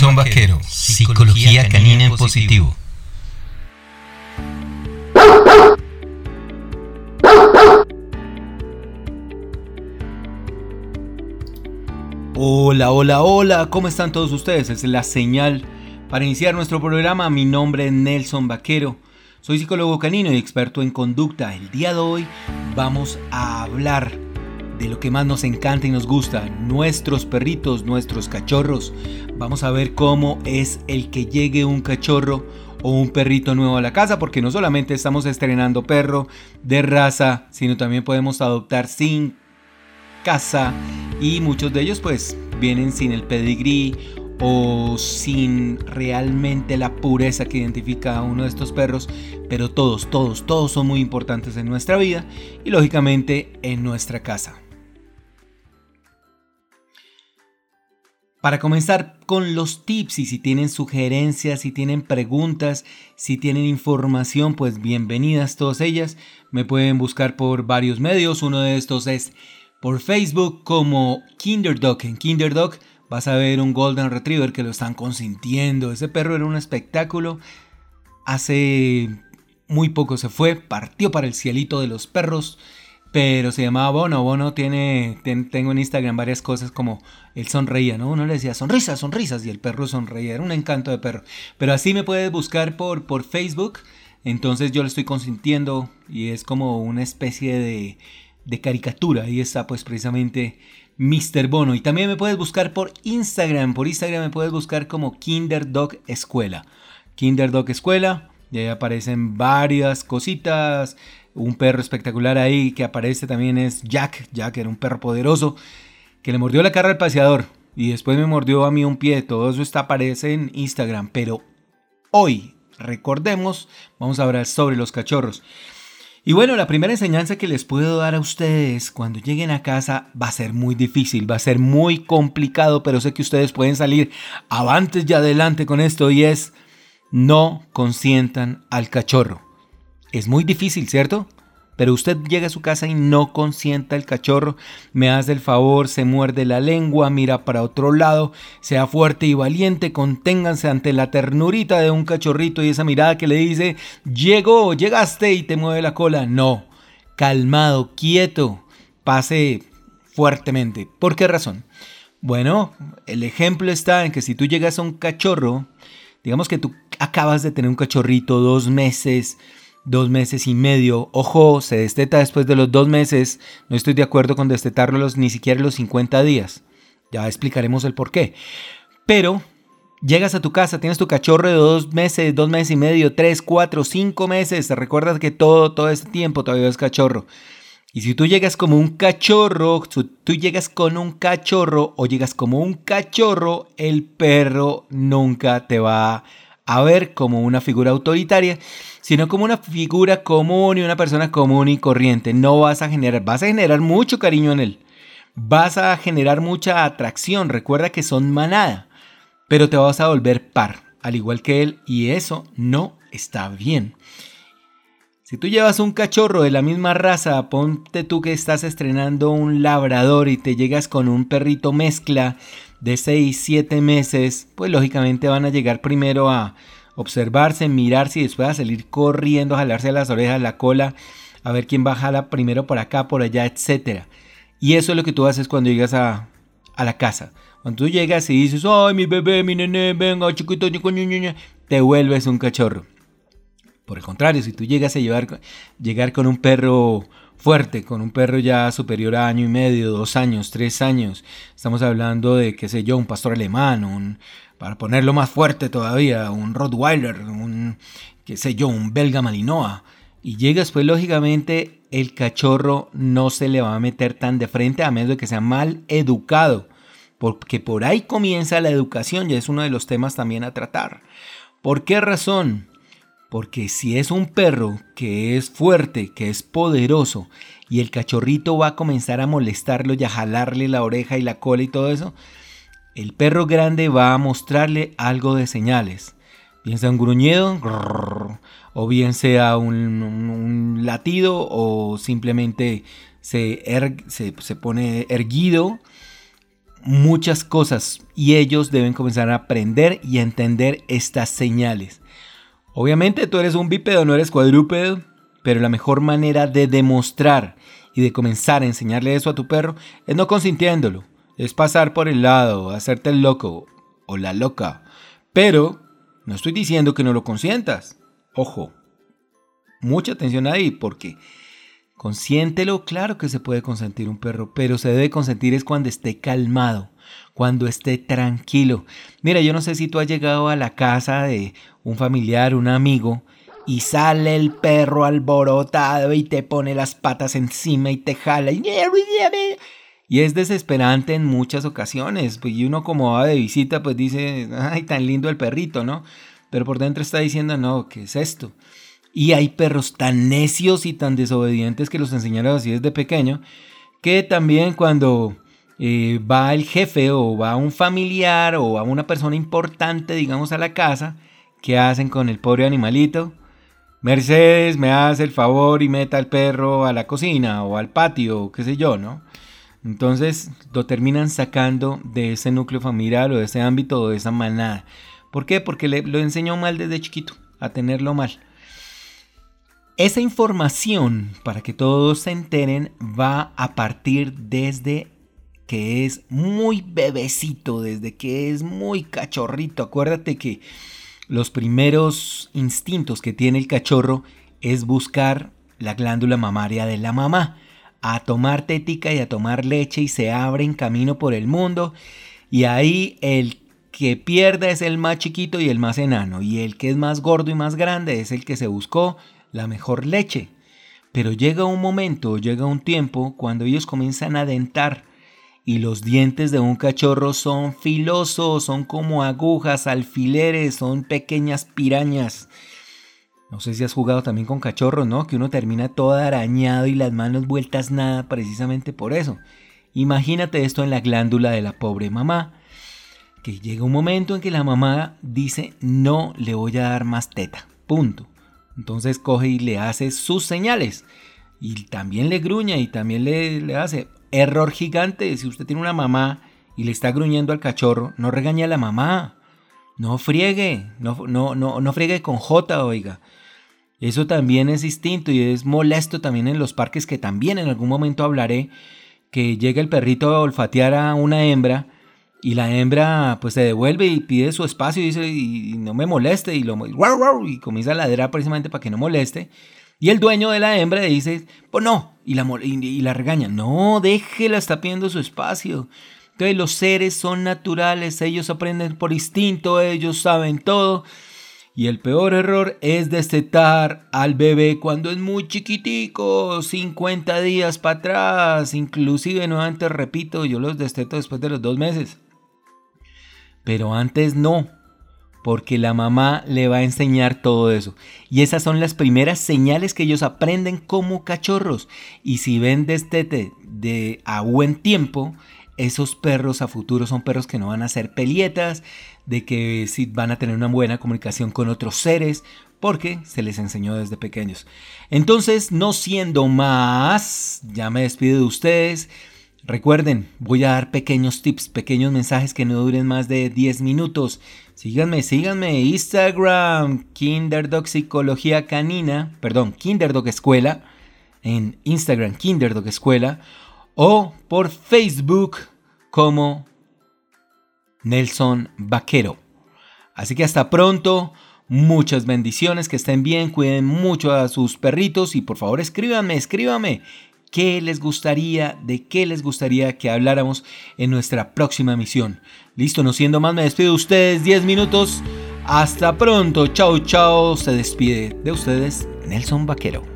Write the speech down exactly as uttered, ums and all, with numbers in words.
Nelson Vaquero, Psicología Canina en Positivo. Hola, hola, hola, ¿cómo están todos ustedes? Es la señal para iniciar nuestro programa. Mi nombre es Nelson Vaquero, soy psicólogo canino y experto en conducta. El día de hoy vamos a hablar de lo que más nos encanta y nos gusta, nuestros perritos, nuestros cachorros. Vamos a ver cómo es el que llegue un cachorro o un perrito nuevo a la casa, porque no solamente estamos estrenando perro de raza, sino también podemos adoptar sin casa, y muchos de ellos pues vienen sin el pedigrí o sin realmente la pureza que identifica a uno de estos perros, pero todos, todos, todos son muy importantes en nuestra vida y lógicamente en nuestra casa. Para comenzar con los tips, y si tienen sugerencias, si tienen preguntas, si tienen información, pues bienvenidas todas ellas. Me pueden buscar por varios medios. Uno de estos es por Facebook como KinderDog. En KinderDog vas a ver un Golden Retriever que lo están consintiendo. Ese perro era un espectáculo. Hace muy poco se fue, partió para el cielito de los perros, pero se llamaba Bono. Bono tiene, ten, tengo en Instagram varias cosas como él sonreía, ¿no? Uno le decía sonrisas, sonrisas y el perro sonreía. Era un encanto de perro. Pero así me puedes buscar por, por Facebook. Entonces yo lo estoy consintiendo y es como una especie de, de caricatura. Ahí está pues precisamente mister Bono. Y también me puedes buscar por Instagram. Por Instagram me puedes buscar como KinderDog Escuela. KinderDog Escuela. Y ahí aparecen varias cositas. Un perro espectacular ahí que aparece también es Jack. Jack era un perro poderoso que le mordió la cara al paseador y después me mordió a mí un pie. Todo eso está, aparece en Instagram. Pero hoy, recordemos, vamos a hablar sobre los cachorros. Y bueno, la primera enseñanza que les puedo dar a ustedes cuando lleguen a casa va a ser muy difícil, va a ser muy complicado, pero sé que ustedes pueden salir avantes y adelante con esto, y es: no consientan al cachorro. Es muy difícil, ¿cierto? Pero usted llega a su casa y no consienta al cachorro. Me hace el favor, se muerde la lengua, mira para otro lado, sea fuerte y valiente, conténganse ante la ternurita de un cachorrito y esa mirada que le dice: llegó, llegaste, y te mueve la cola. No, calmado, quieto, pase fuertemente. ¿Por qué razón? Bueno, el ejemplo está en que si tú llegas a un cachorro, digamos que tú acabas de tener un cachorrito dos meses, dos meses y medio. Ojo, se desteta después de los dos meses. No estoy de acuerdo con destetarlo los, ni siquiera los cincuenta días. Ya explicaremos el por qué. Pero llegas a tu casa, tienes tu cachorro de dos meses, dos meses y medio, tres, cuatro, cinco meses. Te recuerdas que todo, todo este tiempo todavía es cachorro. Y si tú llegas como un cachorro, si tú llegas con un cachorro o llegas como un cachorro, el perro nunca te va a ver como una figura autoritaria, sino como una figura común y una persona común y corriente. No vas a generar, vas a generar mucho cariño en él. Vas a generar mucha atracción. Recuerda que son manada, pero te vas a volver par, al igual que él, y eso no está bien. Si tú llevas un cachorro de la misma raza, ponte tú que estás estrenando un labrador y te llegas con un perrito mezcla de seis, siete meses, pues lógicamente van a llegar primero a observarse, mirarse y después a salir corriendo, a jalarse las orejas, la cola, a ver quién va a jalar primero por acá, por allá, etcétera. Y eso es lo que tú haces cuando llegas a, a la casa. Cuando tú llegas y dices: ay, mi bebé, mi nene, venga, chiquito, te vuelves un cachorro. Por el contrario, si tú llegas a llevar, llegar con un perro fuerte, con un perro ya superior a año y medio, dos años, tres años, estamos hablando de, qué sé yo, un pastor alemán, un, para ponerlo más fuerte todavía, un Rottweiler, un, qué sé yo, un belga malinois, y llegas, pues lógicamente el cachorro no se le va a meter tan de frente, a menos de que sea mal educado, porque por ahí comienza la educación, y es uno de los temas también a tratar. ¿Por qué razón? Porque si es un perro que es fuerte, que es poderoso, y el cachorrito va a comenzar a molestarlo y a jalarle la oreja y la cola y todo eso, el perro grande va a mostrarle algo de señales. Bien sea un gruñido, grrr, o bien sea un, un, un latido, o simplemente se, er, se, se pone erguido. muchas cosas y ellos deben comenzar a aprender y a entender estas señales. Obviamente tú eres un bípedo, no eres cuadrúpedo, pero la mejor manera de demostrar y de comenzar a enseñarle eso a tu perro es no consintiéndolo, es pasar por el lado, hacerte el loco o la loca, pero no estoy diciendo que no lo consientas. Ojo, mucha atención ahí, porque consiéntelo, claro que se puede consentir un perro, pero se debe consentir es cuando esté calmado, cuando esté tranquilo. Mira, yo no sé si tú has llegado a la casa de un familiar, un amigo, y sale el perro alborotado y te pone las patas encima y te jala y, y es desesperante en muchas ocasiones. Y uno como va de visita pues dice, ay, tan lindo el perrito, ¿no? Pero por dentro está diciendo, no, ¿qué es esto? Y hay perros tan necios y tan desobedientes que los enseñaron así desde pequeño, que también cuando eh, va el jefe o va un familiar o va una persona importante, digamos, a la casa, ¿qué hacen con el pobre animalito? Mercedes, me hace el favor y meta al perro a la cocina o al patio, qué sé yo, ¿no? Entonces lo terminan sacando de ese núcleo familiar o de ese ámbito o de esa manada. ¿Por qué? Porque le, lo enseñó mal desde chiquito, a tenerlo mal. Esa información, para que todos se enteren, va a partir desde que es muy bebecito, desde que es muy cachorrito. Acuérdate que los primeros instintos que tiene el cachorro es buscar la glándula mamaria de la mamá, a tomar tética y a tomar leche, y se abren camino por el mundo, y ahí el que pierde es el más chiquito y el más enano, y el que es más gordo y más grande es el que se buscó la mejor leche. Pero llega un momento, llega un tiempo cuando ellos comienzan a dentar y los dientes de un cachorro son filosos, son como agujas, alfileres, son pequeñas pirañas. No sé si has jugado también con cachorros, ¿no? Que uno termina todo arañado y las manos vueltas nada precisamente por eso. Imagínate esto en la glándula de la pobre mamá, que llega un momento en que la mamá dice, no le voy a dar más teta, punto. Entonces coge y le hace sus señales. Y también le gruña y también le, le hace. Error gigante. Si usted tiene una mamá y le está gruñendo al cachorro, no regañe a la mamá. No friegue. No, no, no, no friegue con J, oiga. Eso también es distinto y es molesto también en los parques, que también en algún momento hablaré, que llega el perrito a olfatear a una hembra. Y la hembra pues se devuelve y pide su espacio y dice, y no me moleste, y, lo, y comienza a ladrar precisamente para que no moleste. Y el dueño de la hembra dice, pues no, y la, y, y la regaña. No, déjela, está pidiendo su espacio. Entonces los seres son naturales, ellos aprenden por instinto, ellos saben todo. Y el peor error es destetar al bebé cuando es muy chiquitico, cincuenta días para atrás. Inclusive, nuevamente repito, yo los desteto después de los dos meses. Pero antes no, porque la mamá le va a enseñar todo eso. Y esas son las primeras señales que ellos aprenden como cachorros. Y si ven destete de a buen tiempo, esos perros a futuro son perros que no van a hacer pelietas, de que sí van a tener una buena comunicación con otros seres, porque se les enseñó desde pequeños. Entonces, no siendo más, ya me despido de ustedes. Recuerden, voy a dar pequeños tips, pequeños mensajes que no duren más de diez minutos. Síganme, síganme, Instagram, Kinderdog Psicología Canina, perdón, Kinderdog Escuela, en Instagram, Kinderdog Escuela, o por Facebook como Nelson Vaquero. Así que hasta pronto, muchas bendiciones, que estén bien, cuiden mucho a sus perritos y por favor escríbanme, escríbanme. ¿Qué les gustaría, de qué les gustaría que habláramos en nuestra próxima misión? Listo, no siendo más, me despido de ustedes, diez minutos. Hasta pronto, chao, chao. Se despide de ustedes Nelson Vaquero.